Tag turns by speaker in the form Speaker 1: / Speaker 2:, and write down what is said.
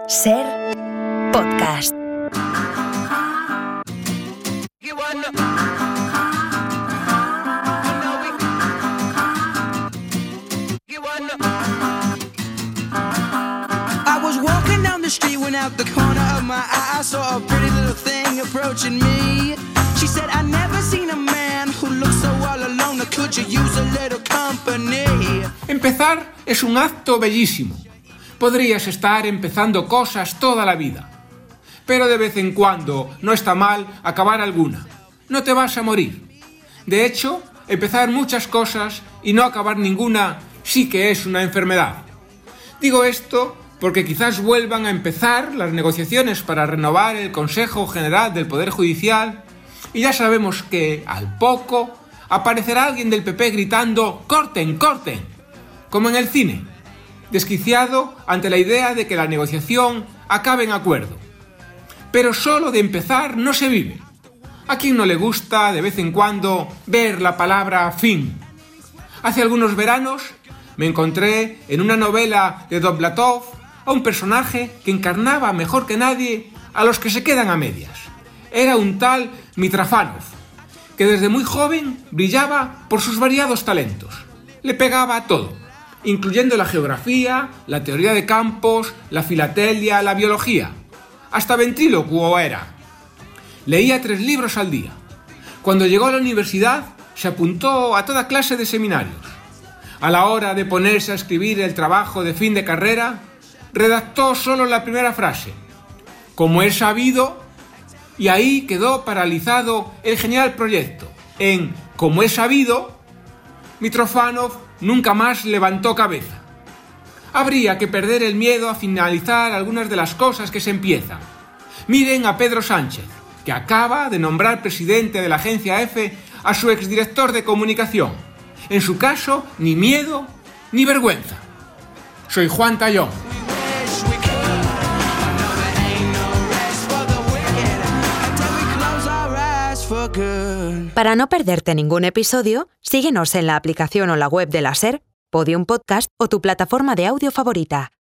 Speaker 1: Ser podcast.
Speaker 2: I was walking down the street when out the corner of my eye I saw a pretty little thing approaching me. She said, I never seen a man who looks so all alone. Could you use a little company?
Speaker 3: Empezar es un acto bellísimo. Podrías estar empezando cosas toda la vida. Pero de vez en cuando no está mal acabar alguna. No te vas a morir. De hecho, empezar muchas cosas y no acabar ninguna sí que es una enfermedad. Digo esto porque quizás vuelvan a empezar las negociaciones para renovar el Consejo General del Poder Judicial y ya sabemos que, al poco, aparecerá alguien del PP gritando ¡corten, corten!, como en el cine, desquiciado ante la idea de que la negociación acabe en acuerdo. Pero solo de empezar no se vive. ¿A quién no le gusta de vez en cuando ver la palabra fin? Hace algunos veranos me encontré en una novela de Dovlatov a un personaje que encarnaba mejor que nadie a los que se quedan a medias. Era un tal Mitrofánov, que desde muy joven brillaba por sus variados talentos. Le pegaba a todo, incluyendo la geografía, la teoría de campos, la filatelia, la biología. Hasta ventrílocuo era. Leía 3 libros al día. Cuando llegó a la universidad, se apuntó a toda clase de seminarios. A la hora de ponerse a escribir el trabajo de fin de carrera, redactó solo la primera frase. Como es sabido, y ahí quedó paralizado el genial proyecto. En como es sabido, Mitrofánov nunca más levantó cabeza. Habría que perder el miedo a finalizar algunas de las cosas que se empiezan. Miren a Pedro Sánchez, que acaba de nombrar presidente de la agencia EFE a su exdirector de comunicación. En su caso, ni miedo ni vergüenza. Soy Juan Tallón.
Speaker 1: Para no perderte ningún episodio, síguenos en la aplicación o la web de la SER, Podium Podcast o tu plataforma de audio favorita.